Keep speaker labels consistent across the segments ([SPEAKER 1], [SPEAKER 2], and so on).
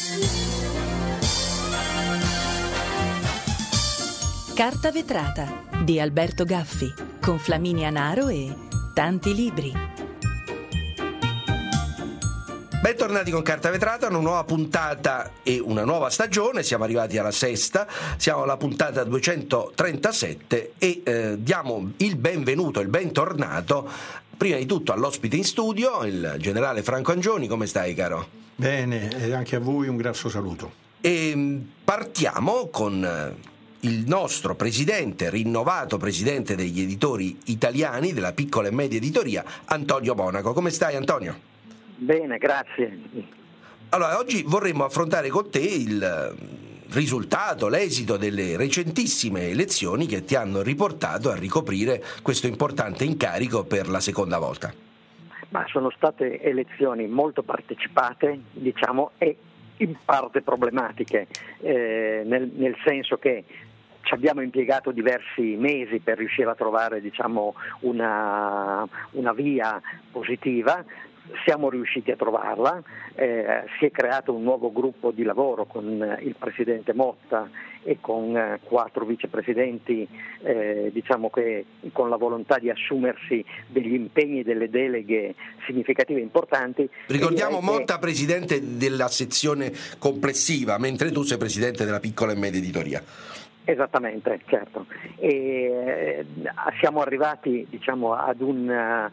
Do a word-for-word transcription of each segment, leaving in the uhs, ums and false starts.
[SPEAKER 1] Carta vetrata di Alberto Gaffi con Flaminia Naro e tanti libri.
[SPEAKER 2] Bentornati con Carta Vetrata, una nuova puntata e una nuova stagione. Siamo arrivati alla sesta, siamo alla puntata duecentotrentasette e eh, diamo il benvenuto, il bentornato prima di tutto all'ospite in studio, il generale Franco Angioni. Come stai, caro?
[SPEAKER 3] Bene, e anche a voi un grosso saluto.
[SPEAKER 2] E partiamo con il nostro presidente, rinnovato presidente degli editori italiani della piccola e media editoria, Antonio Monaco. Come stai, Antonio?
[SPEAKER 4] Bene, grazie.
[SPEAKER 2] Allora, oggi vorremmo affrontare con te il risultato, l'esito delle recentissime elezioni che ti hanno riportato a ricoprire questo importante incarico per la seconda volta.
[SPEAKER 4] Ma sono state elezioni molto partecipate, diciamo, e in parte problematiche, eh, nel, nel senso che ci abbiamo impiegato diversi mesi per riuscire a trovare, diciamo, una, una via positiva. Siamo riusciti a trovarla, eh, si è creato un nuovo gruppo di lavoro con eh, il presidente Motta e con eh, quattro vicepresidenti, eh, diciamo che con la volontà di assumersi degli impegni e delle deleghe significative e importanti.
[SPEAKER 2] Ricordiamo
[SPEAKER 4] e
[SPEAKER 2] Motta
[SPEAKER 4] che...
[SPEAKER 2] presidente della sezione complessiva, mentre tu sei presidente della piccola e media editoria.
[SPEAKER 4] Esattamente, certo. E siamo arrivati, diciamo, ad, un,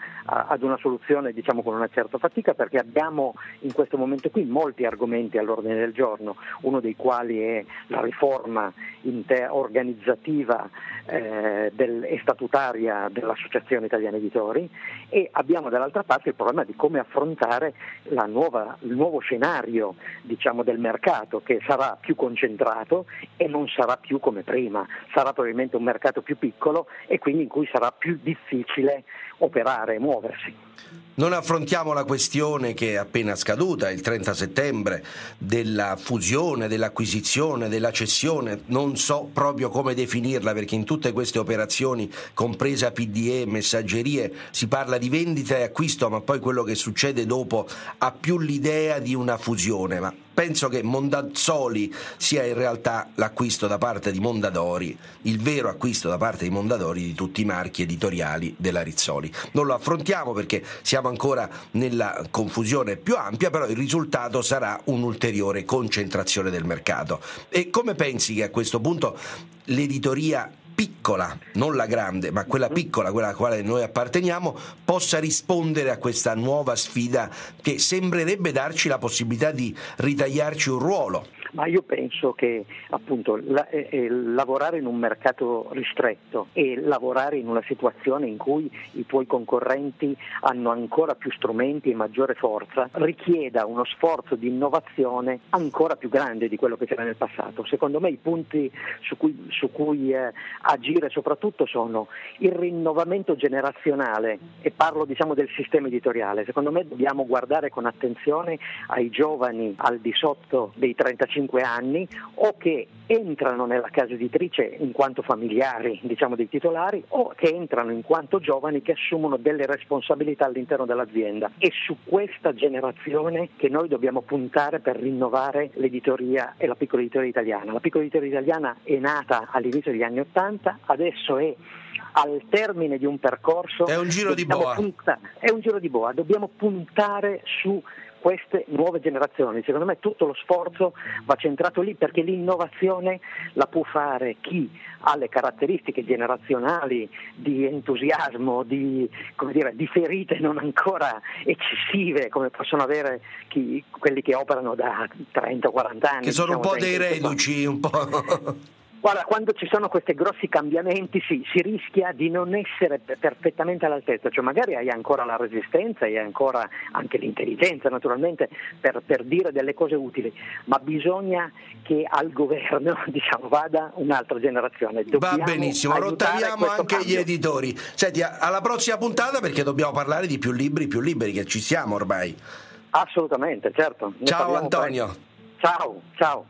[SPEAKER 4] ad una soluzione, diciamo, con una certa fatica, perché abbiamo in questo momento qui molti argomenti all'ordine del giorno, uno dei quali è la riforma inter- organizzativa eh, del, e statutaria dell'Associazione Italiana Editori, e abbiamo dall'altra parte il problema di come affrontare la nuova, il nuovo scenario, diciamo, del mercato, che sarà più concentrato e non sarà più come prima, sarà probabilmente un mercato più piccolo e quindi in cui sarà più difficile operare e muoversi.
[SPEAKER 2] Non affrontiamo la questione che è appena scaduta, il trenta settembre, della fusione, dell'acquisizione, della cessione. Non so proprio come definirla, perché in tutte queste operazioni, compresa P D E, messaggerie, si parla di vendita e acquisto, ma poi quello che succede dopo ha più l'idea di una fusione. Ma penso che Mondazzoli sia in realtà l'acquisto da parte di Mondadori, il vero acquisto da parte di Mondadori di tutti i marchi editoriali della Rizzoli. Non lo affrontiamo perché siamo ancora nella confusione più ampia, però il risultato sarà un'ulteriore concentrazione del mercato. E come pensi che a questo punto l'editoria piccola, non la grande, ma quella piccola, quella alla quale noi apparteniamo, possa rispondere a questa nuova sfida che sembrerebbe darci la possibilità di ritagliarci un ruolo?
[SPEAKER 4] Ma io penso che appunto la, eh, eh, lavorare in un mercato ristretto e lavorare in una situazione in cui i tuoi concorrenti hanno ancora più strumenti e maggiore forza richieda uno sforzo di innovazione ancora più grande di quello che c'era nel passato. Secondo me i punti su cui, su cui eh, agire soprattutto sono il rinnovamento generazionale, e parlo, diciamo, del sistema editoriale. Secondo me dobbiamo guardare con attenzione ai giovani al di sotto dei trentacinque anni o che entrano nella casa editrice in quanto familiari, diciamo, dei titolari, o che entrano in quanto giovani che assumono delle responsabilità all'interno dell'azienda. È su questa generazione che noi dobbiamo puntare per rinnovare l'editoria e la piccola editoria italiana. La piccola editoria italiana è nata all'inizio degli anni Ottanta, adesso è al termine di un percorso.
[SPEAKER 2] È un giro di boa.
[SPEAKER 4] Punta- è un giro di boa, dobbiamo puntare su queste nuove generazioni. Secondo me tutto lo sforzo va centrato lì, perché l'innovazione la può fare chi ha le caratteristiche generazionali di entusiasmo, di, come dire, di ferite non ancora eccessive come possono avere chi, quelli che operano da trenta o quaranta anni.
[SPEAKER 2] Che sono, diciamo, un po' dei reduci, un po'...
[SPEAKER 4] Guarda, quando ci sono questi grossi cambiamenti sì, si rischia di non essere perfettamente all'altezza, cioè magari hai ancora la resistenza e hai ancora anche l'intelligenza naturalmente per, per dire delle cose utili, ma bisogna che al governo, diciamo, vada un'altra generazione. Dobbiamo
[SPEAKER 2] Va benissimo, rottaviamo anche
[SPEAKER 4] cambio.
[SPEAKER 2] Gli editori. Senti, alla prossima puntata, perché dobbiamo parlare di più libri, più liberi, che ci siamo ormai.
[SPEAKER 4] Assolutamente, certo. Ne
[SPEAKER 2] Ciao Antonio.
[SPEAKER 4] Presto. Ciao, ciao.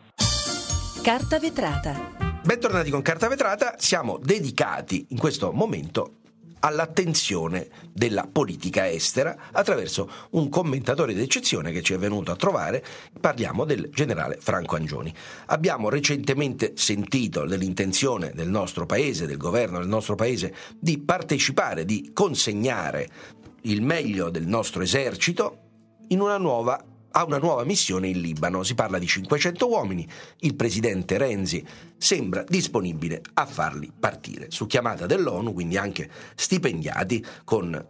[SPEAKER 1] Carta vetrata.
[SPEAKER 2] Bentornati con Carta Vetrata, siamo dedicati in questo momento all'attenzione della politica estera attraverso un commentatore d'eccezione che ci è venuto a trovare. Parliamo del generale Franco Angioni. Abbiamo recentemente sentito dell'intenzione del nostro paese, del governo del nostro paese, di partecipare, di consegnare il meglio del nostro esercito in una nuova a una nuova missione in Libano. Si parla di cinquecento uomini, il presidente Renzi sembra disponibile a farli partire su chiamata dell'ONU, quindi anche stipendiati con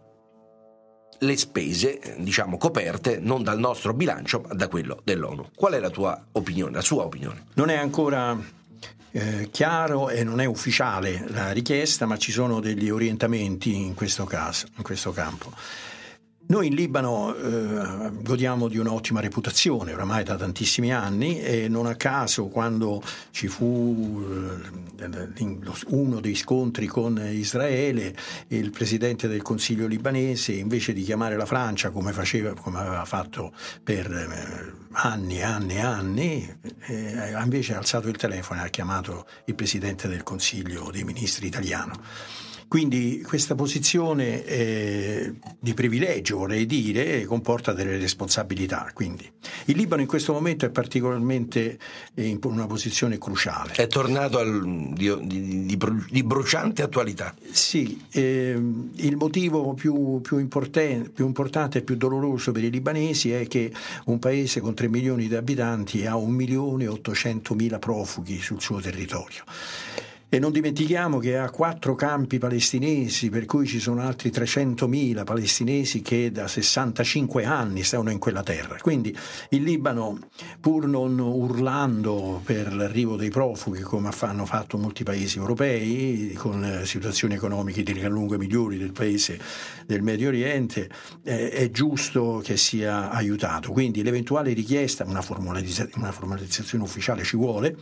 [SPEAKER 2] le spese, diciamo, coperte non dal nostro bilancio ma da quello dell'ONU. Qual è la tua opinione, la sua opinione?
[SPEAKER 3] Non è ancora eh, chiaro e non è ufficiale la richiesta, ma ci sono degli orientamenti in questo caso, in questo campo. Noi in Libano eh, godiamo di un'ottima reputazione oramai da tantissimi anni e non a caso quando ci fu eh, uno dei scontri con Israele, il presidente del Consiglio libanese, invece di chiamare la Francia come faceva, come aveva fatto per eh, anni e anni e anni, eh, invece ha alzato il telefono e ha chiamato il presidente del Consiglio dei ministri italiano. Quindi questa posizione eh, di privilegio, vorrei dire, comporta delle responsabilità. Quindi il Libano in questo momento è particolarmente in una posizione cruciale.
[SPEAKER 2] È tornato al, di, di, di, di bruciante attualità.
[SPEAKER 3] Sì, eh, il motivo più, più, importante, più importante e più doloroso per i libanesi è che un paese con tre milioni di abitanti ha un milione e ottocentomila profughi sul suo territorio. E non dimentichiamo che ha quattro campi palestinesi, per cui ci sono altri trecentomila palestinesi che da sessantacinque anni stanno in quella terra. Quindi il Libano, pur non urlando per l'arrivo dei profughi come hanno fatto molti paesi europei, con situazioni economiche di gran lunga migliori del paese del Medio Oriente, eh, è giusto che sia aiutato. Quindi l'eventuale richiesta, una formalizzazione, una formalizzazione ufficiale ci vuole,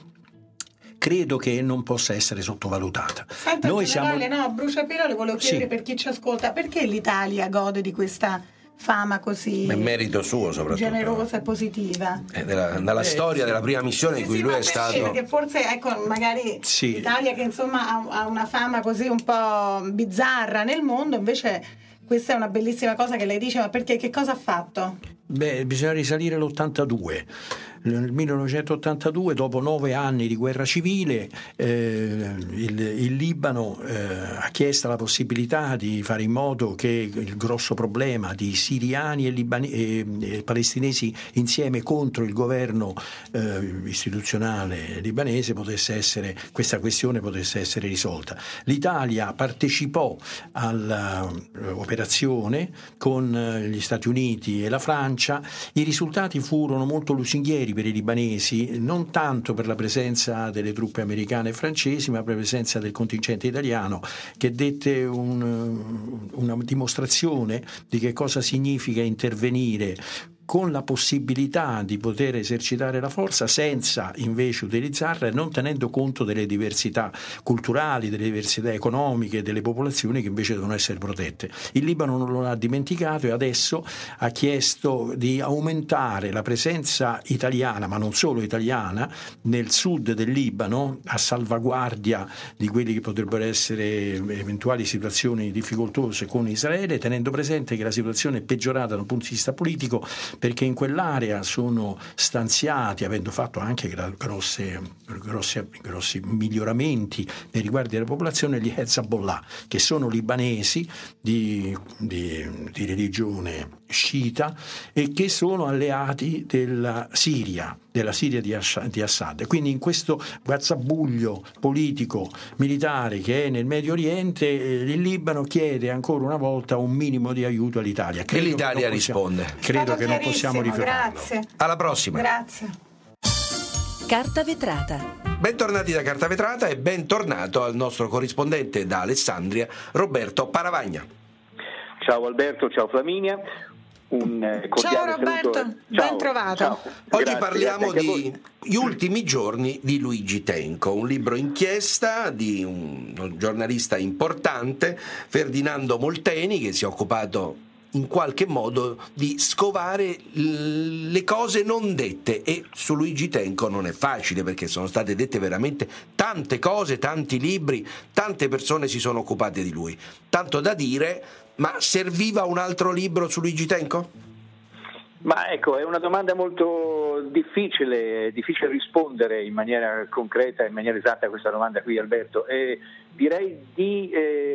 [SPEAKER 3] credo che non possa essere sottovalutata.
[SPEAKER 5] Senta,
[SPEAKER 3] Noi
[SPEAKER 5] generale,
[SPEAKER 3] siamo...
[SPEAKER 5] no, bruciapelo, volevo chiedere, sì, per chi ci ascolta, perché l'Italia gode di questa fama così
[SPEAKER 2] è merito suo, soprattutto
[SPEAKER 5] generosa e positiva?
[SPEAKER 2] È della, dalla eh, storia della prima missione sì, in cui
[SPEAKER 5] sì,
[SPEAKER 2] lui è
[SPEAKER 5] perché,
[SPEAKER 2] stato,
[SPEAKER 5] perché forse ecco magari
[SPEAKER 3] sì.
[SPEAKER 5] l'Italia che insomma ha, ha una fama così un po' bizzarra nel mondo, invece questa è una bellissima cosa che lei dice, ma perché, che cosa ha fatto?
[SPEAKER 3] Beh, bisogna risalire all'ottantadue. Nel millenovecentottantadue, dopo nove anni di guerra civile, eh, il, il Libano eh, ha chiesto la possibilità di fare in modo che il grosso problema di siriani e, libani- e, e palestinesi insieme contro il governo eh, istituzionale libanese potesse essere, questa questione potesse essere risolta. L'Italia partecipò all'operazione con gli Stati Uniti e la Francia. I risultati furono molto lusinghieri per i libanesi, non tanto per la presenza delle truppe americane e francesi, ma per la presenza del contingente italiano, che dette un, una dimostrazione di che cosa significa intervenire con la possibilità di poter esercitare la forza senza invece utilizzarla e non tenendo conto delle diversità culturali, delle diversità economiche delle popolazioni che invece devono essere protette. Il Libano non lo ha dimenticato e adesso ha chiesto di aumentare la presenza italiana, ma non solo italiana, nel sud del Libano a salvaguardia di quelli che potrebbero essere eventuali situazioni difficoltose con Israele, tenendo presente che la situazione è peggiorata da un punto di vista politico, perché in quell'area sono stanziati, avendo fatto anche grosse, grosse, grossi miglioramenti nei riguardi della popolazione, gli Hezbollah, che sono libanesi di, di, di religione sciita e che sono alleati della Siria, della Siria di Assad. Quindi in questo guazzabuglio politico militare che è nel Medio Oriente, il Libano chiede ancora una volta un minimo di aiuto all'Italia. Credo
[SPEAKER 2] e l'Italia
[SPEAKER 3] possiamo,
[SPEAKER 2] risponde.
[SPEAKER 3] Credo che non possiamo rifiutarlo.
[SPEAKER 5] Grazie.
[SPEAKER 2] Alla prossima.
[SPEAKER 5] Grazie.
[SPEAKER 1] Carta vetrata. Bentornati
[SPEAKER 2] da Carta Vetrata e bentornato al nostro corrispondente da Alessandria, Roberto Paravagna.
[SPEAKER 6] Ciao Alberto, ciao Flaminia. Un
[SPEAKER 5] ciao Roberto,
[SPEAKER 6] saluto.
[SPEAKER 5] ben
[SPEAKER 6] Ciao,
[SPEAKER 5] trovato.
[SPEAKER 6] Ciao.
[SPEAKER 2] Oggi
[SPEAKER 6] Grazie,
[SPEAKER 2] parliamo
[SPEAKER 6] grazie
[SPEAKER 2] di Gli ultimi giorni di Luigi Tenco, un libro inchiesta di un giornalista importante, Ferdinando Molteni, che si è occupato in qualche modo di scovare le cose non dette, e su Luigi Tenco non è facile, perché sono state dette veramente tante cose, tanti libri, tante persone si sono occupate di lui. Tanto da dire, ma serviva un altro libro su Luigi Tenco?
[SPEAKER 6] Ma ecco, è una domanda molto difficile, difficile rispondere in maniera concreta, in maniera esatta a questa domanda qui, Alberto. Eh, direi di, eh,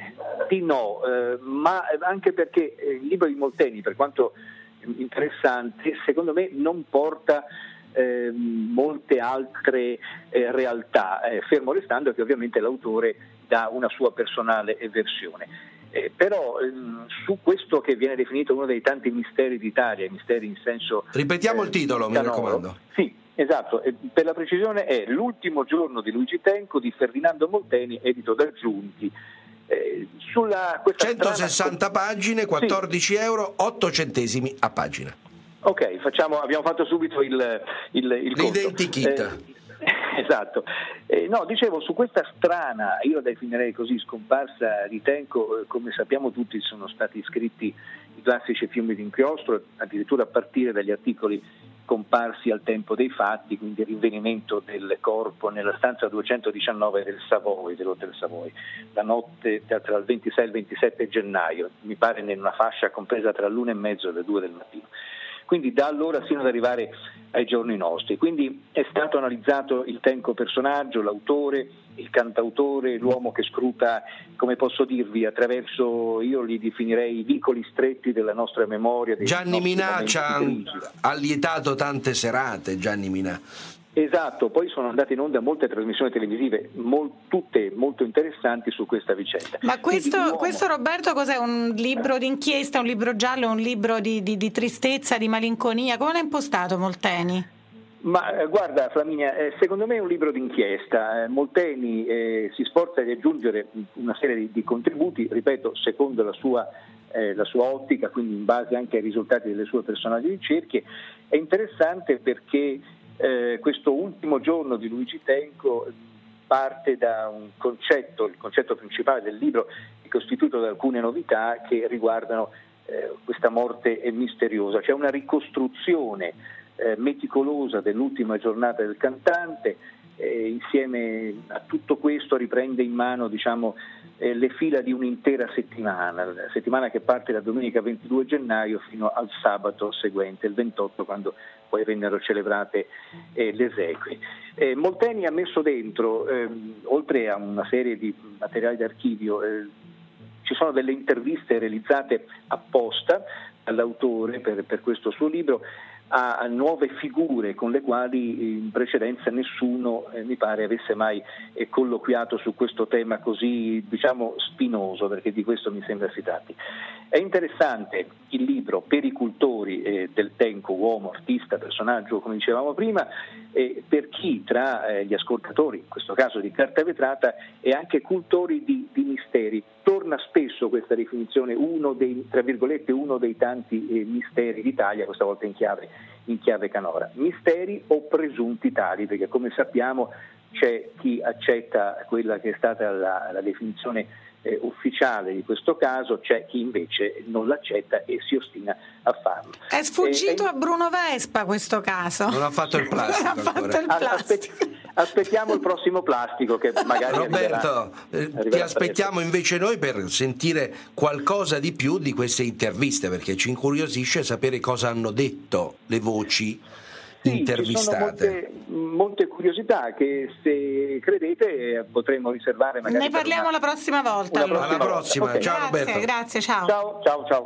[SPEAKER 6] di no, eh, ma anche perché il libro di Molteni, per quanto interessante, secondo me non porta eh, molte altre eh, realtà, eh, fermo restando che ovviamente l'autore dà una sua personale versione. Eh, però ehm, su questo che viene definito uno dei tanti misteri d'Italia, misteri in senso...
[SPEAKER 2] Ripetiamo
[SPEAKER 6] eh,
[SPEAKER 2] il titolo, mi
[SPEAKER 6] canoro.
[SPEAKER 2] raccomando.
[SPEAKER 6] Sì, esatto, eh, per la precisione è L'ultimo giorno di Luigi Tenco di Ferdinando Molteni, edito da Giunti. Eh, sulla, questa
[SPEAKER 2] centosessanta
[SPEAKER 6] strana...
[SPEAKER 2] pagine, quattordici
[SPEAKER 6] sì.
[SPEAKER 2] euro, otto centesimi a pagina.
[SPEAKER 6] Ok, facciamo, abbiamo fatto subito il, il, il conto.
[SPEAKER 2] L'identikit.
[SPEAKER 6] Eh, Esatto, eh, no, dicevo, su questa strana, io la definirei così, scomparsa di Tenco, eh, come sappiamo tutti sono stati scritti i classici fiumi d'inchiostro, addirittura a partire dagli articoli comparsi al tempo dei fatti, quindi il rinvenimento del corpo nella stanza duecentodiciannove del Savoy, dell'Hotel Savoy, la notte tra il ventisei e il ventisette gennaio, mi pare in una fascia compresa tra l'una e mezzo e le due del mattino. Quindi da allora sino ad arrivare ai giorni nostri. Quindi è stato analizzato il Tenco personaggio, l'autore, il cantautore, l'uomo che scruta, come posso dirvi, attraverso, io li definirei i vicoli stretti della nostra memoria.
[SPEAKER 2] Gianni Minà ci ha allietato tante serate, Gianni Minà.
[SPEAKER 6] Esatto, poi sono andate in onda molte trasmissioni televisive, mol, tutte molto interessanti su questa vicenda.
[SPEAKER 5] Ma questo,
[SPEAKER 6] Quindi,
[SPEAKER 5] questo Roberto cos'è? Un libro d'inchiesta, un libro giallo, un libro di, di, di tristezza, di malinconia? Come l'ha impostato Molteni?
[SPEAKER 6] Ma eh, guarda Flaminia, eh, secondo me è un libro d'inchiesta. Eh, Molteni eh, si sforza di aggiungere una serie di, di contributi, ripeto, secondo la sua, eh, la sua ottica, quindi in base anche ai risultati delle sue personali ricerche. È interessante perché Eh, questo ultimo giorno di Luigi Tenco parte da un concetto, il concetto principale del libro è costituito da alcune novità che riguardano eh, questa morte misteriosa. C'è una ricostruzione eh, meticolosa dell'ultima giornata del cantante, eh, insieme a tutto questo riprende in mano, diciamo, eh, le fila di un'intera settimana, la settimana che parte da domenica ventidue gennaio fino al sabato seguente, il ventotto, quando poi vennero celebrate eh, le esequie. Eh, Molteni ha messo dentro, ehm, oltre a una serie di materiali d'archivio, eh, ci sono delle interviste realizzate apposta dall'autore per, per questo suo libro a, a nuove figure con le quali in precedenza nessuno eh, mi pare avesse mai eh, colloquiato su questo tema così, diciamo, spinoso, perché di questo mi sembra si tratti. È interessante il libro per i cultori eh, del Tenco, uomo, artista, personaggio, come dicevamo prima, e per chi tra eh, gli ascoltatori, in questo caso di Carta Vetrata, e anche cultori di, di misteri. Torna spesso questa definizione, uno dei, tra virgolette, uno dei tanti eh, misteri d'Italia, questa volta in chiave, in chiave canora. Misteri o presunti tali, perché come sappiamo c'è chi accetta quella che è stata la, la definizione Eh, ufficiale di questo caso, c'è chi invece non l'accetta e si ostina a farlo.
[SPEAKER 5] È sfuggito
[SPEAKER 6] eh,
[SPEAKER 5] a Bruno Vespa questo caso.
[SPEAKER 2] Non ha fatto il plastico.
[SPEAKER 5] Non ha fatto il
[SPEAKER 6] plastico. Aspettiamo il prossimo plastico che magari
[SPEAKER 2] Roberto,
[SPEAKER 6] arriverà,
[SPEAKER 2] eh,
[SPEAKER 6] arriverà
[SPEAKER 2] ti aspettiamo presto. Invece noi per sentire qualcosa di più di queste interviste, perché ci incuriosisce sapere cosa hanno detto le voci
[SPEAKER 6] sì,
[SPEAKER 2] intervistate.
[SPEAKER 6] Ci sono molte, molte curiosità che, se credete, potremo riservare magari.
[SPEAKER 5] Ne parliamo una, la prossima volta.
[SPEAKER 2] Allora. Alla prossima, okay. Ciao
[SPEAKER 5] Grazie,
[SPEAKER 2] Roberto.
[SPEAKER 5] Grazie, ciao.
[SPEAKER 6] Ciao, ciao, ciao.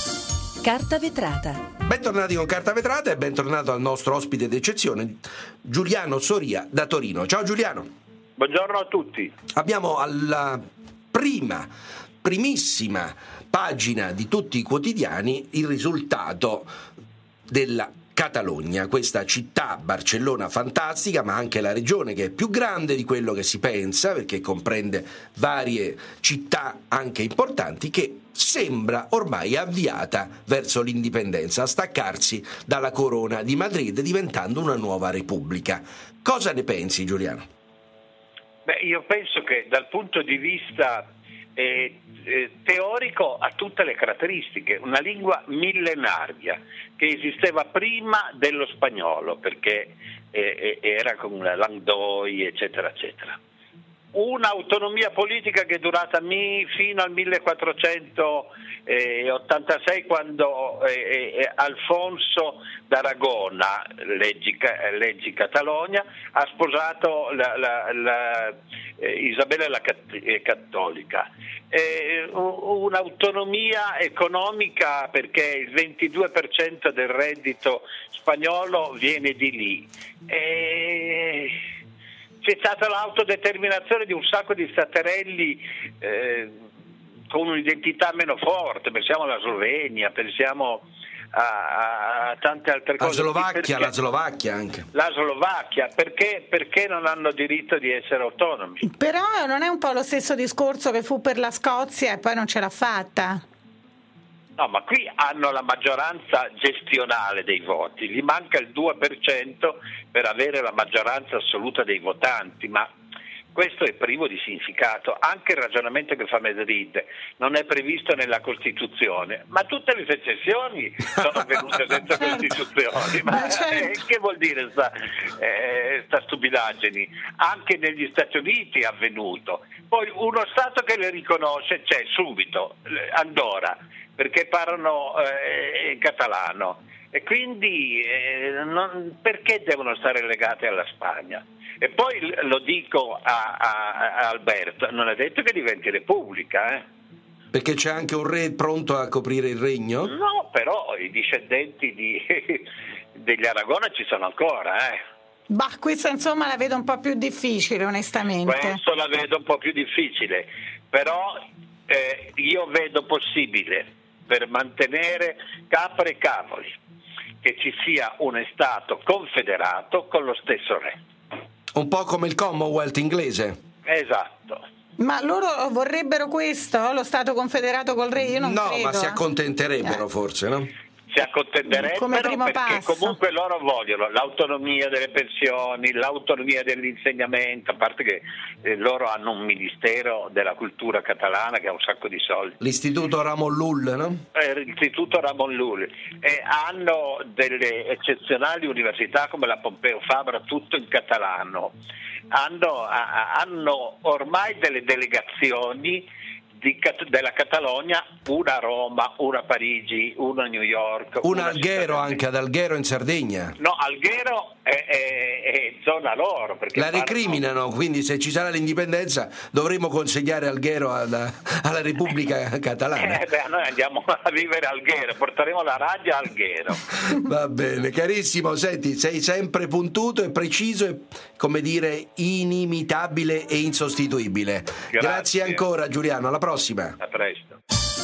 [SPEAKER 1] Carta Vetrata.
[SPEAKER 2] Bentornati con Carta Vetrata e bentornato al nostro ospite d'eccezione, Giuliano Soria da Torino. Ciao Giuliano.
[SPEAKER 7] Buongiorno a tutti.
[SPEAKER 2] Abbiamo alla prima, primissima pagina di tutti i quotidiani il risultato della Catalogna, questa città, Barcellona fantastica, ma anche la regione che è più grande di quello che si pensa, perché comprende varie città anche importanti, che sembra ormai avviata verso l'indipendenza, a staccarsi dalla corona di Madrid, diventando una nuova repubblica. Cosa ne pensi, Giuliano?
[SPEAKER 7] Beh, io penso che dal punto di vista eh, eh, teorico ha tutte le caratteristiche, una lingua millenaria che esisteva prima dello spagnolo, perché eh, era con una Languedoc, eccetera, eccetera. Un'autonomia politica che è durata mi, fino al millequattrocentottantasei, quando eh, eh, Alfonso d'Aragona, leggi, leggi Catalogna, ha sposato la, la, la, eh, Isabella la Cattolica. Eh, un'autonomia economica perché il ventidue per cento del reddito spagnolo viene di lì. Eh, C'è stata l'autodeterminazione di un sacco di staterelli eh, con un'identità meno forte, pensiamo alla Slovenia, pensiamo a, a tante altre cose.
[SPEAKER 2] La Slovacchia,
[SPEAKER 7] perché,
[SPEAKER 2] la Slovacchia anche.
[SPEAKER 7] La Slovacchia, perché, perché non hanno diritto di essere autonomi?
[SPEAKER 5] Però non è un po' lo stesso discorso che fu per la Scozia e poi non ce l'ha fatta?
[SPEAKER 7] No, ma qui hanno la maggioranza gestionale dei voti, gli manca il due per cento per avere la maggioranza assoluta dei votanti, ma questo è privo di significato. Anche il ragionamento che fa Madrid non è previsto nella Costituzione, ma tutte le secessioni sono avvenute senza Costituzioni. Ma eh, che vuol dire sta, eh, sta stupidaggini? Anche negli Stati Uniti è avvenuto. Poi uno Stato che le riconosce c'è subito, Andorra, perché parlano eh, catalano, e quindi eh, non, perché devono stare legate alla Spagna? E poi lo dico a, a, a Alberto, non è detto che diventi repubblica, eh?
[SPEAKER 2] Perché c'è anche un re pronto a coprire il regno?
[SPEAKER 7] No, però i discendenti di, degli Aragona ci sono ancora, eh?
[SPEAKER 5] Bah, questa insomma la vedo un po' più difficile, onestamente.
[SPEAKER 7] Questo la vedo un po' più difficile, però eh, io vedo possibile, per mantenere capre e cavoli, che ci sia un Stato confederato con lo stesso re.
[SPEAKER 2] Un po' come il Commonwealth inglese.
[SPEAKER 7] Esatto.
[SPEAKER 5] Ma loro vorrebbero questo, lo Stato confederato col re? Io non
[SPEAKER 2] no,
[SPEAKER 5] credo.
[SPEAKER 2] ma si accontenterebbero eh. forse, no?
[SPEAKER 7] Si accontenterebbero
[SPEAKER 5] come primo
[SPEAKER 7] perché
[SPEAKER 5] passo.
[SPEAKER 7] Comunque loro vogliono l'autonomia delle pensioni, l'autonomia dell'insegnamento, a parte che eh, loro hanno un ministero della cultura catalana che ha un sacco di soldi.
[SPEAKER 2] L'Istituto Ramon Llull, no?
[SPEAKER 7] Eh, l'Istituto Ramon Llull. E hanno delle eccezionali università come la Pompeu Fabra, tutto in catalano. Hanno, a, hanno ormai delle delegazioni Di, della Catalogna, una a Roma, una a Parigi, una a New York,
[SPEAKER 2] una Alghero, anche ad Alghero in Sardegna.
[SPEAKER 7] No, Alghero è, è, è zona loro, perché
[SPEAKER 2] la recriminano, quindi se ci sarà l'indipendenza dovremo consegnare Alghero alla, alla Repubblica Catalana.
[SPEAKER 7] Eh, beh, noi andiamo a vivere a Alghero, porteremo la rabbia a Alghero.
[SPEAKER 2] Va bene, carissimo, senti, sei sempre puntuto e preciso e, come dire, inimitabile e insostituibile. Grazie, Grazie ancora Giuliano, alla prossima.
[SPEAKER 7] A presto.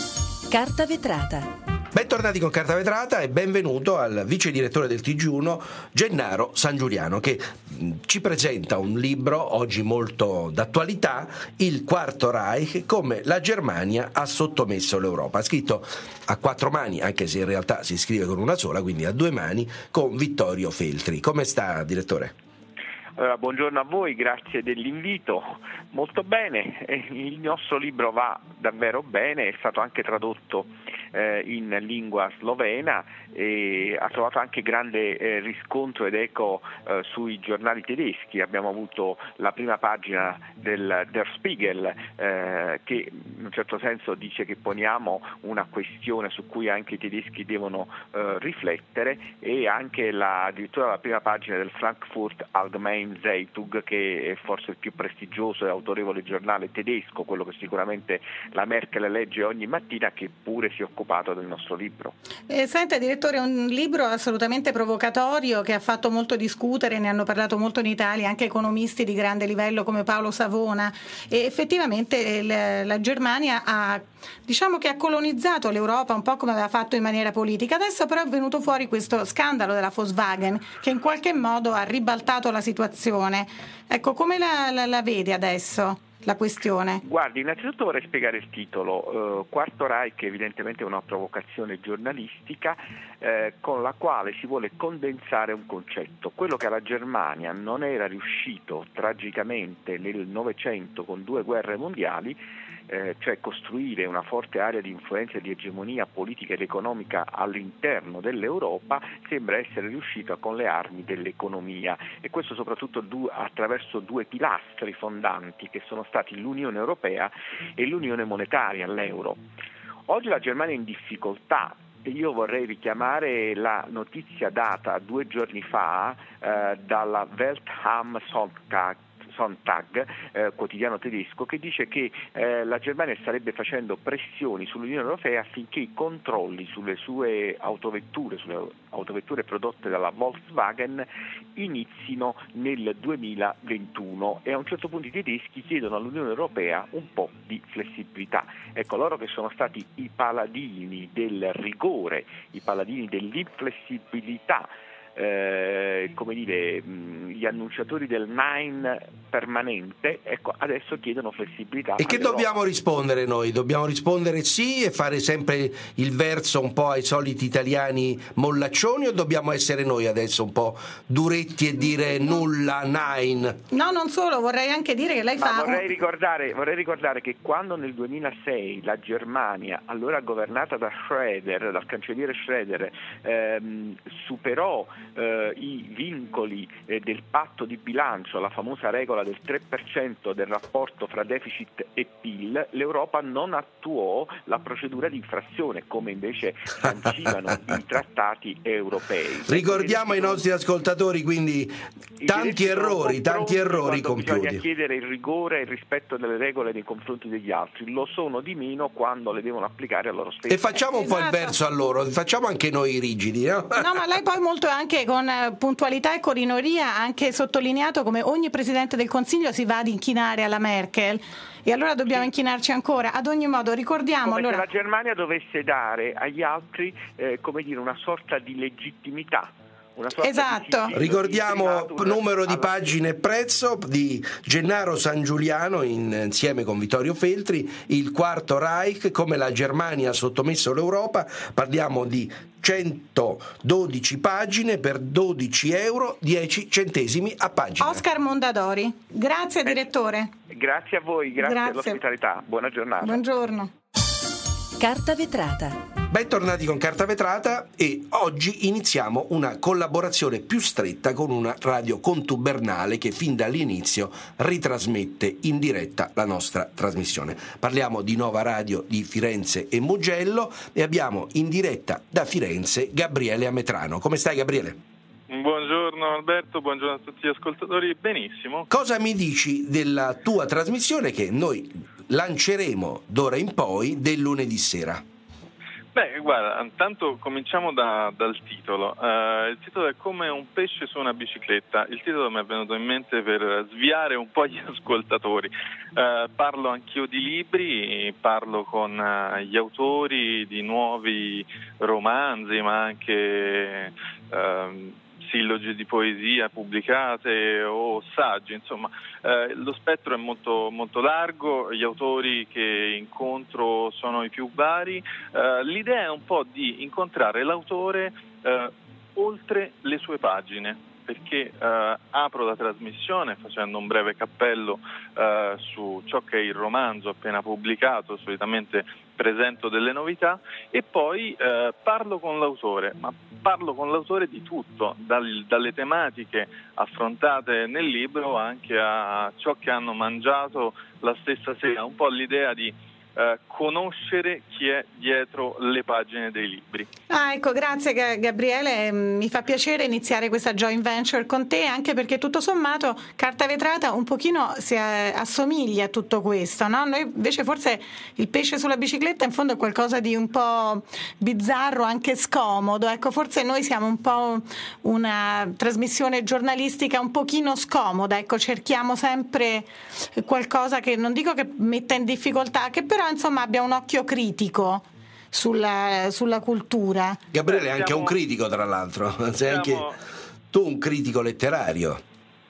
[SPEAKER 1] Carta vetrata.
[SPEAKER 2] Bentornati con Carta Vetrata e benvenuto al vice direttore del T G uno Gennaro Sangiuliano, che ci presenta un libro oggi molto d'attualità, Il Quarto Reich, come la Germania ha sottomesso l'Europa, scritto a quattro mani, anche se in realtà si scrive con una sola, quindi a due mani, con Vittorio Feltri. Come sta, direttore?
[SPEAKER 8] Allora, buongiorno a voi, grazie dell'invito. Molto bene, il nostro libro va davvero bene, è stato anche tradotto eh, in lingua slovena e ha trovato anche grande eh, riscontro ed eco eh, sui giornali tedeschi. Abbiamo avuto la prima pagina del Der Spiegel eh, che in un certo senso dice che poniamo una questione su cui anche i tedeschi devono eh, riflettere, e anche la, addirittura la prima pagina del Frankfurt Allgemeine Zeitung, che è forse il più prestigioso e autorevole giornale tedesco, quello che sicuramente la Merkel legge ogni mattina, che pure si è occupato del nostro libro.
[SPEAKER 5] Eh, senta direttore, è un libro assolutamente provocatorio che ha fatto molto discutere, ne hanno parlato molto in Italia anche economisti di grande livello come Paolo Savona, e effettivamente il, la Germania ha, diciamo che ha colonizzato l'Europa un po' come aveva fatto in maniera politica. Adesso però è venuto fuori questo scandalo della Volkswagen che in qualche modo ha ribaltato la situazione. Ecco, come la, la, la vede adesso la questione?
[SPEAKER 8] Guardi, innanzitutto vorrei spiegare il titolo. Uh, Quarto Reich evidentemente è una provocazione giornalistica eh, con la quale si vuole condensare un concetto. Quello che alla Germania non era riuscito tragicamente nel Novecento con due guerre mondiali, eh, cioè costruire una forte area di influenza e di egemonia politica ed economica all'interno dell'Europa, sembra essere riuscita con le armi dell'economia, e questo soprattutto du- attraverso due pilastri fondanti che sono stati l'Unione Europea e l'Unione Monetaria, l'euro. Oggi la Germania è in difficoltà. Io vorrei richiamare la notizia data due giorni fa eh, dalla Welt am Sonntag, Sonntag eh, quotidiano tedesco, che dice che eh, la Germania starebbe facendo pressioni sull'Unione Europea affinché i controlli sulle sue autovetture, sulle autovetture prodotte dalla Volkswagen, inizino nel duemilaventuno, e a un certo punto i tedeschi chiedono all'Unione Europea un po' di flessibilità. Ecco, loro che sono stati i paladini del rigore, i paladini dell'inflessibilità, Eh, come dire, mh, gli annunciatori del Nine permanente, ecco, adesso chiedono flessibilità.
[SPEAKER 2] E che dobbiamo rispondere noi? Dobbiamo rispondere sì e fare sempre il verso un po' ai soliti italiani mollaccioni, o dobbiamo essere noi adesso un po' duretti e dire nulla, Nine?
[SPEAKER 5] No, non solo, vorrei anche dire che lei
[SPEAKER 8] Ma
[SPEAKER 5] fa...
[SPEAKER 8] vorrei ricordare, vorrei ricordare che quando nel duemilasei la Germania, allora governata da Schröder, dal cancelliere Schröder, ehm, superò eh, i vincoli eh, del patto di bilancio, la famosa regola del tre per cento del rapporto fra deficit e P I L, l'Europa non attuò la procedura di infrazione come invece sancivano i trattati europei.
[SPEAKER 2] Ricordiamo ai nostri ascoltatori quindi tanti errori, tanti errori compiuti.
[SPEAKER 8] Bisogna chiedere il rigore e il rispetto delle regole nei confronti degli altri, lo sono di meno quando le devono applicare a loro stessi.
[SPEAKER 2] E facciamo un po' il verso a loro, facciamo anche noi i rigidi, no?
[SPEAKER 5] No, ma lei poi molto anche con puntualità e corinoria ha anche sottolineato come ogni Presidente del Consiglio si va ad inchinare alla Merkel, e allora dobbiamo inchinarci ancora. Ad ogni modo ricordiamo
[SPEAKER 8] come
[SPEAKER 5] allora...
[SPEAKER 8] se la Germania dovesse dare agli altri eh, come dire, una sorta di legittimità.
[SPEAKER 5] Esatto.
[SPEAKER 2] Ricordiamo numero di pagine e prezzo di Gennaro San Giuliano in, insieme con Vittorio Feltri, il Quarto Reich, come la Germania ha sottomesso l'Europa. Parliamo di centododici pagine per dodici euro, dieci centesimi a pagina.
[SPEAKER 5] Oscar Mondadori, grazie direttore.
[SPEAKER 8] Eh, grazie a voi, grazie,
[SPEAKER 5] grazie
[SPEAKER 8] per l'ospitalità, buona giornata.
[SPEAKER 5] Buongiorno.
[SPEAKER 1] Carta vetrata.
[SPEAKER 2] Bentornati con Carta Vetrata, e oggi iniziamo una collaborazione più stretta con una radio contubernale che fin dall'inizio ritrasmette in diretta la nostra trasmissione. Parliamo di Nova Radio di Firenze e Mugello, e abbiamo in diretta da Firenze Gabriele Ametrano. Come stai, Gabriele?
[SPEAKER 9] Buongiorno Alberto, buongiorno a tutti gli ascoltatori, benissimo.
[SPEAKER 2] Cosa mi dici della tua trasmissione che noi lanceremo d'ora in poi del lunedì sera?
[SPEAKER 9] Beh, guarda, intanto cominciamo da, dal titolo. Uh, il titolo è Come un pesce su una bicicletta. Il titolo mi è venuto in mente per sviare un po' gli ascoltatori. Uh, parlo anch'io di libri, parlo con uh, gli autori di nuovi romanzi, ma anche uh, sillogi di poesia pubblicate o saggi, insomma eh, lo spettro è molto, molto largo, gli autori che incontro sono i più vari, eh, l'idea è un po' di incontrare l'autore eh, oltre le sue pagine, perché eh, apro la trasmissione facendo un breve cappello eh, su ciò che è il romanzo appena pubblicato, solitamente presento delle novità, e poi eh, parlo con l'autore, ma parlo con l'autore di tutto, dal, dalle tematiche affrontate nel libro anche a ciò che hanno mangiato la stessa sera, un po' l'idea di eh, conoscere chi è dietro le pagine dei libri.
[SPEAKER 5] Ah, ecco, grazie Gabriele, mi fa piacere iniziare questa joint venture con te, anche perché tutto sommato Carta Vetrata un pochino si assomiglia a tutto questo, no? Noi invece forse il pesce sulla bicicletta in fondo è qualcosa di un po' bizzarro, anche scomodo, ecco, forse noi siamo un po' una trasmissione giornalistica un pochino scomoda, ecco, cerchiamo sempre qualcosa che non dico che metta in difficoltà, che però insomma abbia un occhio critico Sulla, sulla cultura.
[SPEAKER 2] Gabriele è anche un critico, tra l'altro, sei anche tu un critico letterario.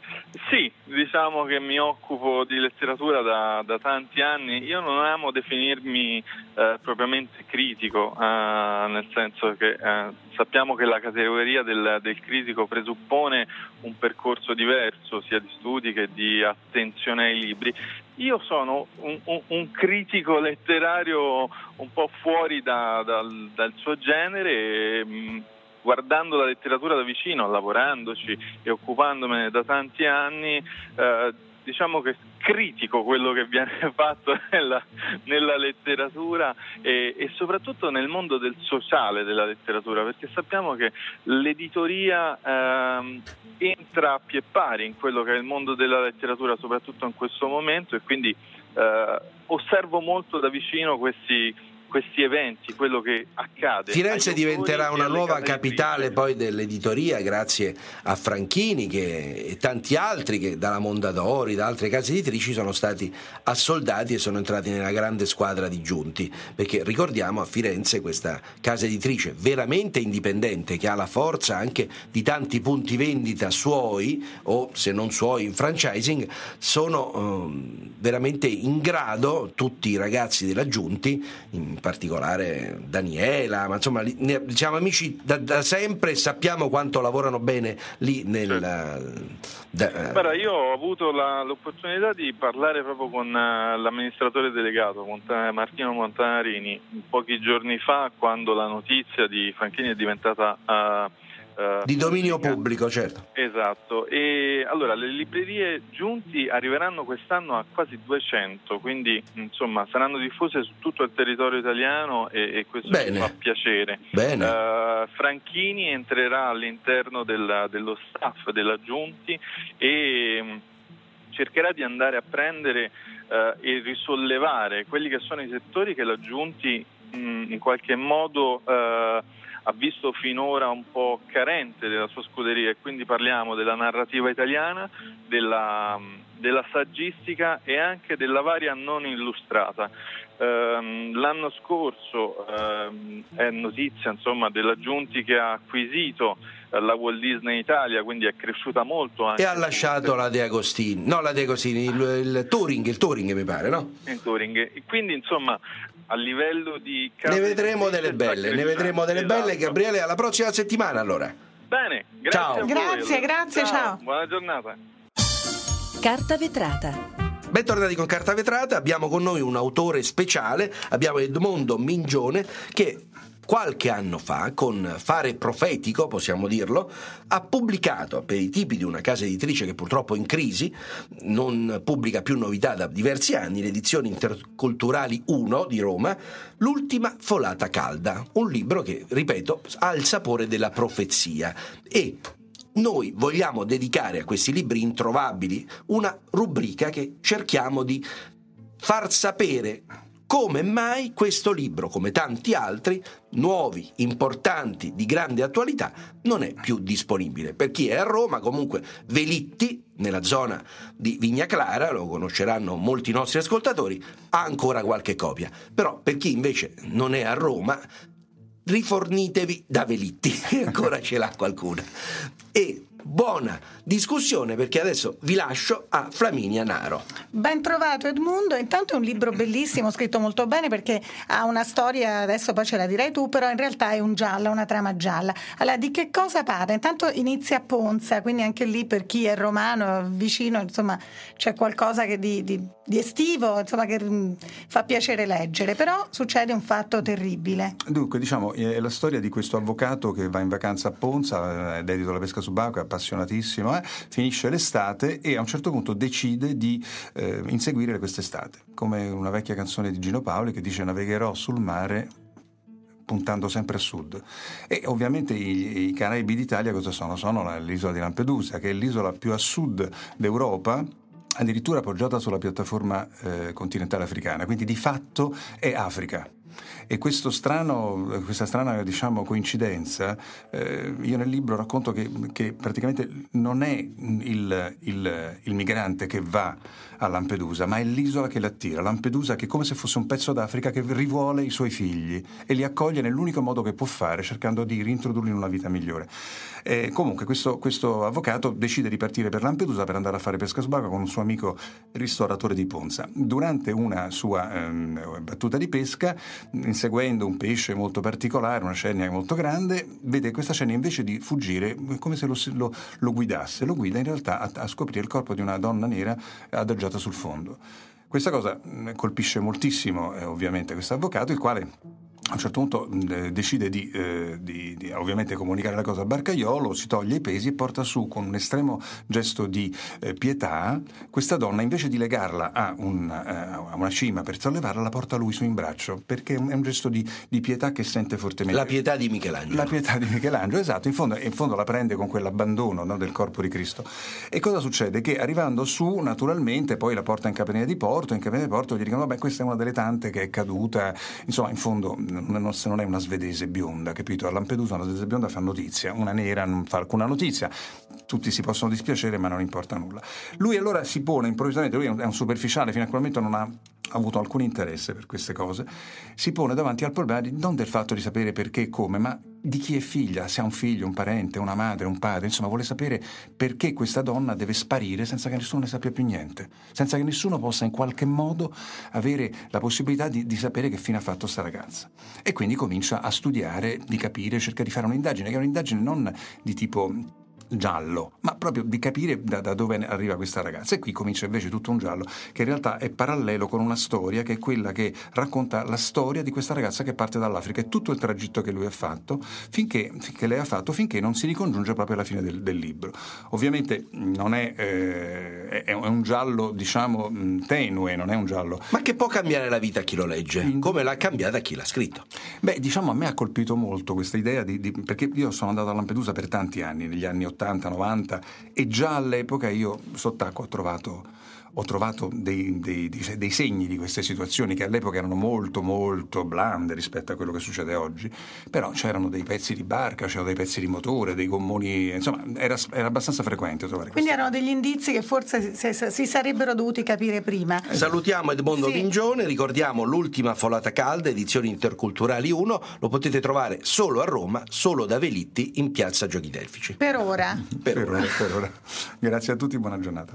[SPEAKER 9] Sì, diciamo che mi occupo di letteratura da, da tanti anni. Io non amo definirmi eh, propriamente critico, eh, nel senso che eh, sappiamo che la categoria del, del critico presuppone un percorso diverso sia di studi che di attenzione ai libri. io sono un, un, un critico letterario un po' fuori da, dal, dal suo genere e, mh, guardando la letteratura da vicino, lavorandoci e occupandomene da tanti anni, eh, diciamo che critico quello che viene fatto nella, nella letteratura e, e soprattutto nel mondo del sociale della letteratura, perché sappiamo che l'editoria ehm, entra a pie pari in quello che è il mondo della letteratura, soprattutto in questo momento, e quindi eh, osservo molto da vicino questi questi eventi, quello che accade.
[SPEAKER 2] Firenze diventerà una nuova capitale poi dell'editoria grazie a Franchini che, e tanti altri che dalla Mondadori, da altre case editrici sono stati assoldati e sono entrati nella grande squadra di Giunti, perché ricordiamo a Firenze questa casa editrice veramente indipendente che ha la forza anche di tanti punti vendita suoi o se non suoi in franchising, sono eh, veramente in grado tutti i ragazzi della Giunti, in in particolare Daniela, ma insomma ne, siamo amici da, da sempre e sappiamo quanto lavorano bene lì nel...
[SPEAKER 9] Certo.
[SPEAKER 2] Da,
[SPEAKER 9] Guarda, io ho avuto la, l'opportunità di parlare proprio con uh, l'amministratore delegato Monta- Martino Montanarini pochi giorni fa, quando la notizia di Franchini è diventata uh, Uh,
[SPEAKER 2] di dominio pubblico, certo.
[SPEAKER 9] Esatto. E allora le librerie Giunti arriveranno quest'anno a quasi duecento, quindi insomma saranno diffuse su tutto il territorio italiano e, e questo
[SPEAKER 2] Bene.
[SPEAKER 9] mi fa piacere.
[SPEAKER 2] Bene.
[SPEAKER 9] Uh, Franchini entrerà all'interno del, dello staff della Giunti e um, cercherà di andare a prendere uh, e risollevare quelli che sono i settori che la Giunti mh, in qualche modo uh, ha visto finora un po' carente della sua scuderia, e quindi parliamo della narrativa italiana, della, della saggistica e anche della varia non illustrata. Um, l'anno scorso um, è notizia insomma della Giunti che ha acquisito uh, la Walt Disney Italia, quindi è cresciuta molto anche
[SPEAKER 2] e ha lasciato la De Agostini, no la De Agostini, il, il Touring, il Touring mi pare, no?
[SPEAKER 9] Il Touring, e quindi insomma a livello di
[SPEAKER 2] ne vedremo delle belle, ne vedremo delle
[SPEAKER 9] esatto.
[SPEAKER 2] belle. Gabriele, alla prossima settimana allora.
[SPEAKER 9] Bene, grazie
[SPEAKER 2] ciao.
[SPEAKER 9] a voi,
[SPEAKER 5] grazie,
[SPEAKER 9] allora.
[SPEAKER 5] grazie, ciao.
[SPEAKER 9] ciao. Buona giornata.
[SPEAKER 1] Carta vetrata.
[SPEAKER 2] Bentornati con Carta Vetrata, abbiamo con noi un autore speciale, abbiamo Edmondo Mingione che qualche anno fa, con fare profetico, possiamo dirlo, ha pubblicato per i tipi di una casa editrice che purtroppo è in crisi, non pubblica più novità da diversi anni, le Edizioni Interculturali uno di Roma, L'ultima folata calda, un libro che, ripeto, ha il sapore della profezia e noi vogliamo dedicare a questi libri introvabili una rubrica che cerchiamo di far sapere come mai questo libro, come tanti altri, nuovi, importanti, di grande attualità, non è più disponibile. Per chi è a Roma, comunque, Velitti, nella zona di Vigna Clara, lo conosceranno molti nostri ascoltatori, ha ancora qualche copia. Però per chi invece non è a Roma, rifornitevi da Velitti, che ancora ce l'ha qualcuna. E buona discussione, perché adesso vi lascio a Flaminia Naro.
[SPEAKER 5] Ben trovato Edmundo, intanto è un libro bellissimo, scritto molto bene perché ha una storia, adesso poi ce la dirai tu, però in realtà è un giallo, una trama gialla. Allora, di che cosa parla? Intanto inizia a Ponza, quindi anche lì per chi è romano, vicino, insomma, c'è qualcosa che di, di, di estivo, insomma, che mh, fa piacere leggere, però succede un fatto terribile.
[SPEAKER 10] Dunque, diciamo, è la storia di questo avvocato che va in vacanza a Ponza, è dedito alla pesca subacquea, appassionatissimo, eh? Finisce l'estate e a un certo punto decide di eh, inseguire quest'estate, come una vecchia canzone di Gino Paoli che dice: navigherò sul mare puntando sempre a sud. E ovviamente i, i Caraibi d'Italia cosa sono? Sono l'isola di Lampedusa, che è l'isola più a sud d'Europa, addirittura appoggiata sulla piattaforma eh, continentale africana, quindi di fatto è Africa. E questo strano, questa strana diciamo coincidenza, eh, io nel libro racconto che, che praticamente non è il, il, il migrante che va a Lampedusa, ma è l'isola che l'attira. Lampedusa che è come se fosse un pezzo d'Africa che rivuole i suoi figli e li accoglie nell'unico modo che può fare, cercando di reintrodurli in una vita migliore. Eh, comunque questo, questo avvocato decide di partire per Lampedusa per andare a fare pesca subacquea con un suo amico ristoratore di Ponza. Durante una sua ehm, battuta di pesca, inseguendo un pesce molto particolare, una scennia molto grande, vede questa scennia invece di fuggire come se lo, lo, lo guidasse, lo guida in realtà a, a scoprire il corpo di una donna nera adagiata sul fondo. Questa cosa colpisce moltissimo eh, ovviamente questo avvocato, il quale a un certo punto eh, decide di, eh, di, di ovviamente comunicare la cosa al barcaiolo, si toglie i pesi e porta su con un estremo gesto di eh, pietà questa donna, invece di legarla a, un, eh, a una cima per sollevarla, la porta lui su in braccio, perché è un, è un gesto di, di pietà che sente fortemente.
[SPEAKER 2] La pietà di Michelangelo.
[SPEAKER 10] La pietà di Michelangelo, esatto, in fondo, in fondo la prende con quell'abbandono, no, del corpo di Cristo. E cosa succede? Che arrivando su, naturalmente, poi la porta in Capitania di Porto, in Capitania di Porto gli dicono, vabbè, questa è una delle tante che è caduta, insomma, in fondo non, se non è una svedese bionda, capito? A Lampedusa una svedese bionda fa notizia, una nera non fa alcuna notizia, tutti si possono dispiacere ma non importa nulla. Lui allora si pone improvvisamente, lui è un superficiale, fino a quel momento non ha avuto alcun interesse per queste cose, si pone davanti al problema di, non del fatto di sapere perché e come, ma di chi è figlia, se ha un figlio, un parente, una madre, un padre, insomma vuole sapere perché questa donna deve sparire senza che nessuno ne sappia più niente, senza che nessuno possa in qualche modo avere la possibilità di, di sapere che fine ha fatto sta ragazza. E quindi comincia a studiare, di capire, cerca di fare un'indagine, che è un'indagine non di tipo giallo, ma proprio di capire da, da dove arriva questa ragazza. E qui comincia invece tutto un giallo che in realtà è parallelo con una storia che è quella che racconta la storia di questa ragazza che parte dall'Africa e tutto il tragitto che lui ha fatto finché, finché lei ha fatto finché non si ricongiunge proprio alla fine del, del libro. Ovviamente non è, eh, è un giallo diciamo tenue, non è un giallo,
[SPEAKER 2] ma che può cambiare la vita a chi lo legge, come l'ha cambiata chi l'ha scritto.
[SPEAKER 10] Beh, diciamo a me ha colpito molto questa idea di, di, perché io sono andato a Lampedusa per tanti anni, negli anni ottanta novanta, e già all'epoca io sott'acqua ho trovato ho trovato dei, dei, dei segni di queste situazioni che all'epoca erano molto molto blande rispetto a quello che succede oggi, però c'erano dei pezzi di barca, c'erano dei pezzi di motore, dei gommoni, insomma era, era abbastanza frequente trovare.
[SPEAKER 5] Quindi erano degli indizi che forse si, si sarebbero dovuti capire prima.
[SPEAKER 2] Salutiamo Edmondo
[SPEAKER 5] sì.
[SPEAKER 2] Vingione, ricordiamo l'ultima Folata Calda, edizioni interculturali uno, lo potete trovare solo a Roma, solo da Velitti in piazza Giochi Delfici.
[SPEAKER 5] Per ora.
[SPEAKER 2] Per,
[SPEAKER 10] per,
[SPEAKER 2] ora.
[SPEAKER 10] ora, per ora. Grazie a tutti, buona giornata.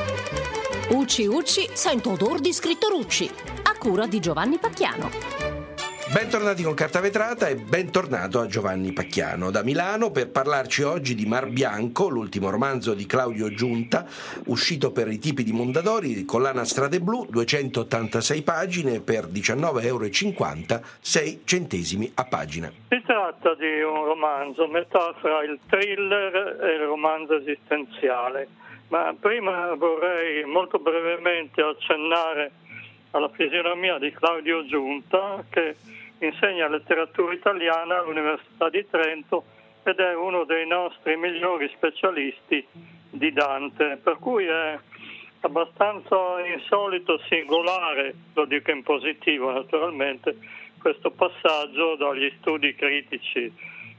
[SPEAKER 11] Ucci Ucci, sento odor di scritto Rucci, a cura di Giovanni Pacchiano.
[SPEAKER 2] Bentornati con Carta Vetrata e bentornato a Giovanni Pacchiano da Milano per parlarci oggi di Mar Bianco, l'ultimo romanzo di Claudio Giunta, uscito per i tipi di Mondadori, collana Strade Blu, duecentottantasei pagine per diciannove virgola cinquanta euro, sei centesimi a pagina.
[SPEAKER 12] Si tratta di un romanzo, metà fra il thriller e il romanzo esistenziale. Ma prima vorrei molto brevemente accennare alla fisionomia di Claudio Giunta, che insegna letteratura italiana all'Università di Trento ed è uno dei nostri migliori specialisti di Dante, per cui è abbastanza insolito, singolare, lo dico in positivo naturalmente, questo passaggio dagli studi critici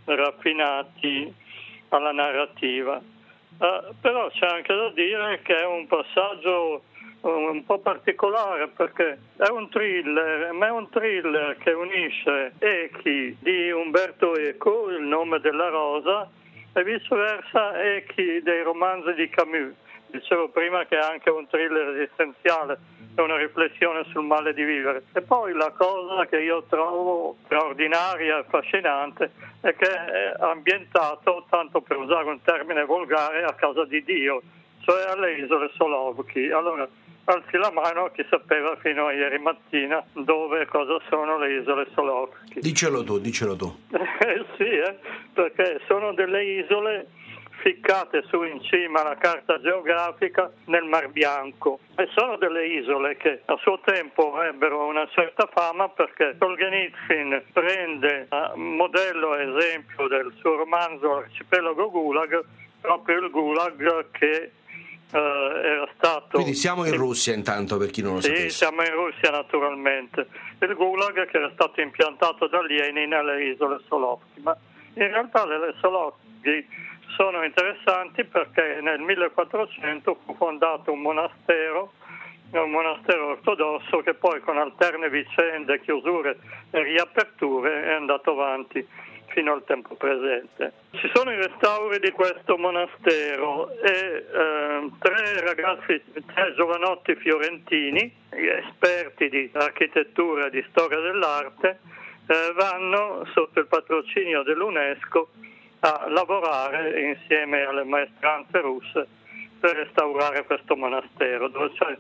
[SPEAKER 12] raffinati alla narrativa. Uh, però c'è anche da dire che è un passaggio un po' particolare perché è un thriller, ma è un thriller che unisce Echi di Umberto Eco, Il nome della rosa, e viceversa Echi dei romanzi di Camus. Dicevo prima che è anche un thriller esistenziale, è una riflessione sul male di vivere. E poi la cosa che io trovo straordinaria e affascinante è che è ambientato, tanto per usare un termine volgare, a casa di Dio, cioè alle isole Solovki. Allora, alzi la mano chi sapeva fino a ieri mattina dove e cosa sono le isole Solovki.
[SPEAKER 2] Dicelo tu, dicelo tu.
[SPEAKER 12] Eh sì, eh, perché sono delle isole ficcate su in cima alla carta geografica nel Mar Bianco, e sono delle isole che a suo tempo ebbero una certa fama perché Solzhenitsyn prende a modello e esempio del suo romanzo Arcipelago Gulag proprio il Gulag che Uh, era stato.
[SPEAKER 2] Quindi siamo in Russia intanto, per chi non lo
[SPEAKER 12] sì,
[SPEAKER 2] sapesse.
[SPEAKER 12] Sì, siamo in Russia naturalmente. Il Gulag che era stato impiantato da Lenin nelle isole Solovki, ma in realtà le Solovki sono interessanti perché nel millequattrocento fu fondato un monastero, un monastero ortodosso che poi con alterne vicende, chiusure e riaperture è andato avanti fino al tempo presente. Ci sono i restauri di questo monastero e eh, tre ragazzi, tre giovanotti fiorentini, esperti di architettura e di storia dell'arte, eh, vanno sotto il patrocinio dell'UNESCO a lavorare insieme alle maestranze russe per restaurare questo monastero, dove c'è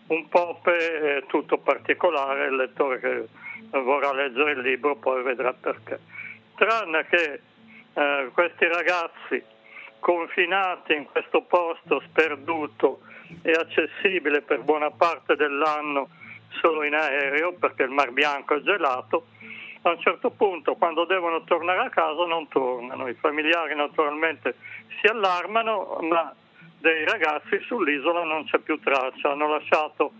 [SPEAKER 12] un Pope eh, tutto particolare, il lettore che vorrà leggere il libro poi vedrà perché. Tranne che eh, questi ragazzi confinati in questo posto sperduto e accessibile per buona parte dell'anno solo in aereo perché il Mar Bianco è gelato, a un certo punto quando devono tornare a casa non tornano. I familiari naturalmente si allarmano, ma dei ragazzi sull'isola non c'è più traccia, hanno lasciato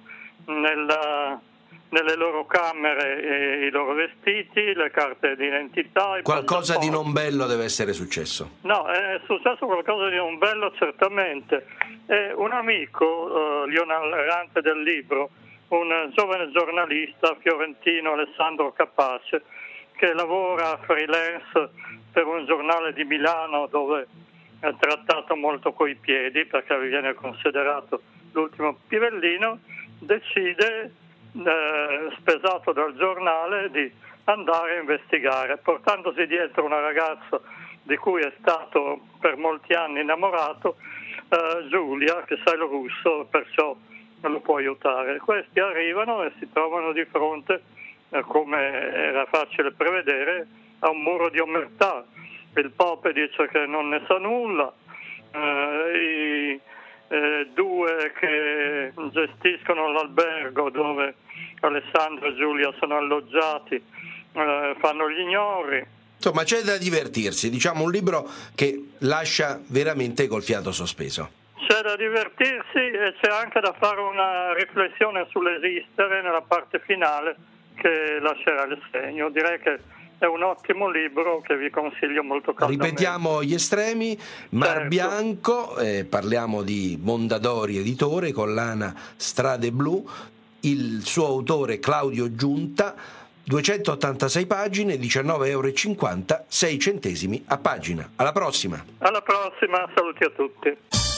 [SPEAKER 12] nella, nelle loro camere eh, i loro vestiti, le carte d'identità.
[SPEAKER 2] Qualcosa di non bello deve essere successo.
[SPEAKER 12] No, è successo qualcosa di non bello certamente. E un amico, eh, l'ionarante del libro, un giovane giornalista fiorentino, Alessandro Capace, che lavora freelance per un giornale di Milano dove è trattato molto coi piedi perché viene considerato l'ultimo pivellino, decide, eh, spesato dal giornale, di andare a investigare, portandosi dietro una ragazza di cui è stato per molti anni innamorato, eh, Giulia, che sa il russo, perciò lo può aiutare. Questi arrivano e si trovano di fronte, eh, come era facile prevedere, a un muro di omertà. Il Pope dice che non ne sa nulla, eh, i eh, due che gestiscono l'albergo dove Alessandro e Giulia sono alloggiati eh, fanno gli ignori.
[SPEAKER 2] Insomma, c'è da divertirsi, diciamo un libro che lascia veramente col fiato sospeso.
[SPEAKER 12] C'è da divertirsi e c'è anche da fare una riflessione sull'esistere nella parte finale che lascerà il segno. Direi che è un ottimo libro che vi consiglio molto caldamente.
[SPEAKER 2] Ripetiamo gli estremi: Mar
[SPEAKER 12] certo.
[SPEAKER 2] Bianco, eh, parliamo di Mondadori Editore, collana Strade Blu, il suo autore Claudio Giunta, duecentottantasei pagine, diciannove euro e cinquanta, sei centesimi a pagina. Alla prossima.
[SPEAKER 12] Alla prossima, saluti a tutti.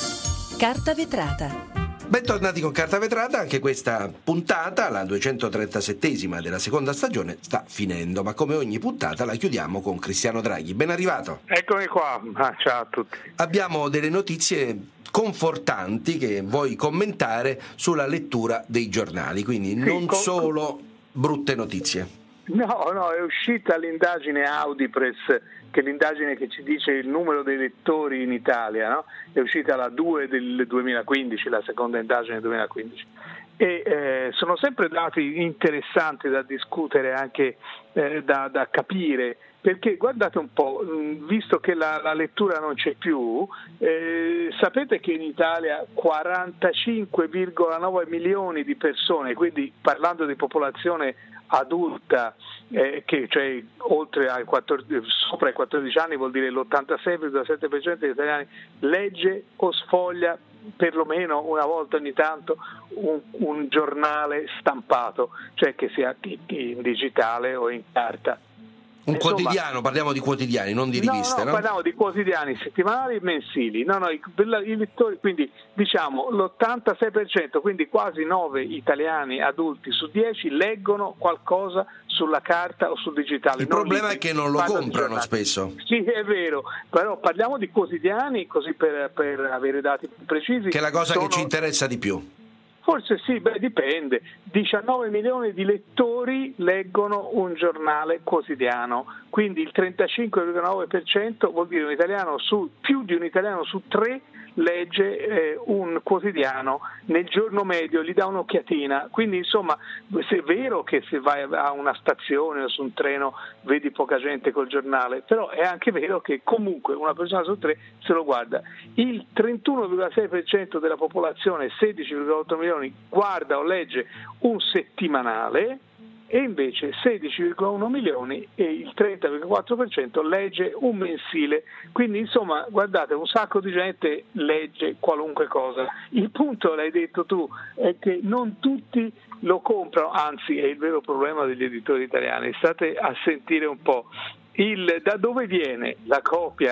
[SPEAKER 1] Carta vetrata.
[SPEAKER 2] Bentornati con Carta Vetrata, anche questa puntata, la duecentotrentaseiesima della seconda stagione, sta finendo, ma come ogni puntata la chiudiamo con Cristiano Draghi. Ben arrivato.
[SPEAKER 13] Eccomi qua, ah, ciao a tutti.
[SPEAKER 2] Abbiamo delle notizie confortanti che vuoi commentare sulla lettura dei giornali, quindi sì, non con... solo brutte notizie.
[SPEAKER 13] No, no, è uscita l'indagine Audipress, che è l'indagine che ci dice il numero dei lettori in Italia, no? È uscita la due del duemilaquindici, la seconda indagine del duemilaquindici. E eh, sono sempre dati interessanti da discutere, anche eh, da, da capire, perché guardate un po', visto che la, la lettura non c'è più, eh, sapete che in Italia quarantacinque virgola nove milioni di persone, quindi parlando di popolazione adulta, eh, che cioè oltre ai quattordici, sopra i quattordici anni, vuol dire l'ottantasei virgola sette per cento degli italiani legge o sfoglia perlomeno una volta ogni tanto un, un giornale stampato, cioè che sia in digitale o in carta.
[SPEAKER 2] Un
[SPEAKER 13] Insomma,
[SPEAKER 2] quotidiano, parliamo di quotidiani, non di riviste,
[SPEAKER 13] no?
[SPEAKER 2] no?
[SPEAKER 13] no? Parliamo di quotidiani settimanali e mensili. No, no, i, i lettori, quindi diciamo l'ottantasei per cento, quindi quasi nove italiani adulti su dieci leggono qualcosa sulla carta o sul digitale.
[SPEAKER 2] Il
[SPEAKER 13] non
[SPEAKER 2] problema
[SPEAKER 13] li,
[SPEAKER 2] è che non lo comprano spesso.
[SPEAKER 13] Sì, è vero, però parliamo di quotidiani, così per, per avere dati più precisi.
[SPEAKER 2] Che è la cosa
[SPEAKER 13] sono...
[SPEAKER 2] che ci interessa di più.
[SPEAKER 13] Forse sì, beh, dipende. diciannove milioni di lettori leggono un giornale quotidiano, quindi il trentacinque virgola nove per cento vuol dire un italiano su, più di un italiano su tre legge eh, un quotidiano nel giorno medio, gli dà un'occhiatina. Quindi insomma, se è vero che se vai a una stazione o su un treno vedi poca gente col giornale, però è anche vero che comunque una persona su tre se lo guarda. Il trentuno virgola sei per cento della popolazione, sedici virgola otto milioni, guarda o legge un settimanale, e invece sedici virgola uno milioni e il trenta virgola quattro per cento legge un mensile. Quindi insomma, guardate, un sacco di gente legge qualunque cosa. Il punto, l'hai detto tu, è che non tutti lo comprano, anzi è il vero problema degli editori italiani. State a sentire un po' il, da dove viene la copia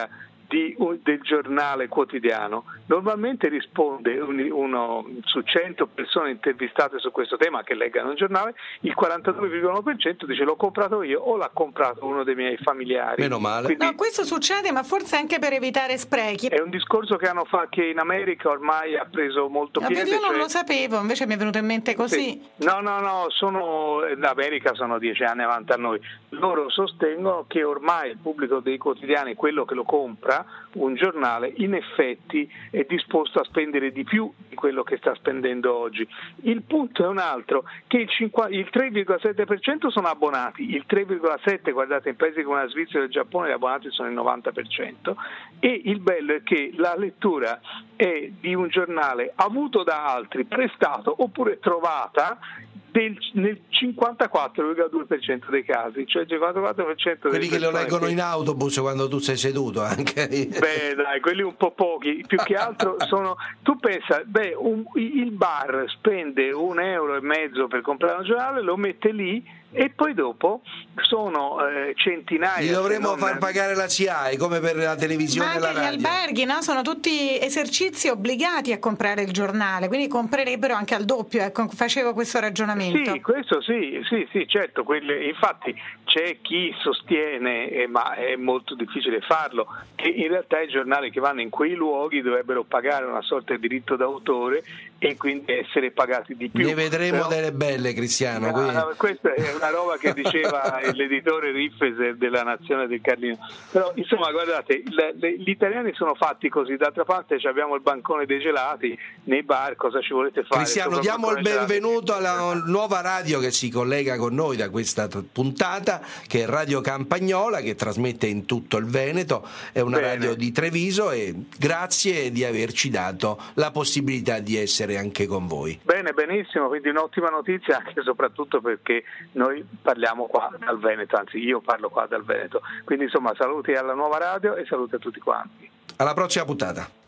[SPEAKER 13] di, del giornale quotidiano. Normalmente risponde uno su cento persone intervistate su questo tema che leggano un giornale, il quarantadue virgola uno per cento dice l'ho comprato io o l'ha comprato uno dei miei familiari.
[SPEAKER 2] Meno male.
[SPEAKER 5] Quindi, no, questo succede, ma forse anche per evitare sprechi.
[SPEAKER 13] È un discorso che hanno fatto, che in America ormai ha preso molto piede.
[SPEAKER 5] Io non
[SPEAKER 13] cioè...
[SPEAKER 5] lo sapevo, invece mi è venuto in mente così.
[SPEAKER 13] Sì. No, no, no, sono in America sono dieci anni avanti a noi. Loro sostengono che ormai il pubblico dei quotidiani, quello che lo compra, un giornale, in effetti è disposto a spendere di più di quello che sta spendendo oggi. Il punto è un altro, che il, cinque, il tre virgola sette per cento sono abbonati, il tre virgola sette per cento, guardate, in paesi come la Svizzera e il Giappone gli abbonati sono il novanta per cento, e il bello è che la lettura è di un giornale avuto da altri, prestato oppure trovata del, nel cinquantaquattro virgola due per cento dei casi, cioè il cinquantaquattro per cento
[SPEAKER 2] quelli che lo leggono
[SPEAKER 13] che...
[SPEAKER 2] in autobus quando tu sei seduto anche.
[SPEAKER 13] Beh dai, quelli un po' pochi, più che altro sono, tu pensa, beh un, il bar spende un euro e mezzo per comprare un giornale, lo mette lì e poi dopo sono eh, centinaia.
[SPEAKER 2] Li dovremmo
[SPEAKER 13] non...
[SPEAKER 2] far pagare la C I A E come per la televisione e la radio.
[SPEAKER 5] Ma anche gli alberghi, no? Sono tutti esercizi obbligati a comprare il giornale, quindi comprerebbero anche al doppio, ecco, facevo questo ragionamento.
[SPEAKER 13] Sì, questo sì, sì, sì, certo, quelle, infatti c'è chi sostiene, eh, ma è molto difficile farlo, che in realtà i giornali che vanno in quei luoghi dovrebbero pagare una sorta di diritto d'autore e quindi essere pagati di più.
[SPEAKER 2] Ne vedremo
[SPEAKER 13] Però,
[SPEAKER 2] delle belle, Cristiano.
[SPEAKER 13] No, no, questa è una roba che diceva l'editore Riffeser della Nazione del Carlino. Però insomma guardate, le, le, gli italiani sono fatti così, d'altra parte abbiamo il bancone dei gelati nei bar, cosa ci volete fare?
[SPEAKER 2] Cristiano, diamo il benvenuto alla nuova radio che si collega con noi da questa puntata, che è Radio Campagnola, che trasmette in tutto il Veneto, è una
[SPEAKER 13] Bene.
[SPEAKER 2] radio di Treviso, e grazie di averci dato la possibilità di essere anche con voi.
[SPEAKER 13] Bene, benissimo, quindi un'ottima notizia anche e soprattutto perché noi parliamo qua dal Veneto, anzi io parlo qua dal Veneto, quindi insomma saluti alla nuova radio e saluti a tutti quanti.
[SPEAKER 2] Alla prossima puntata.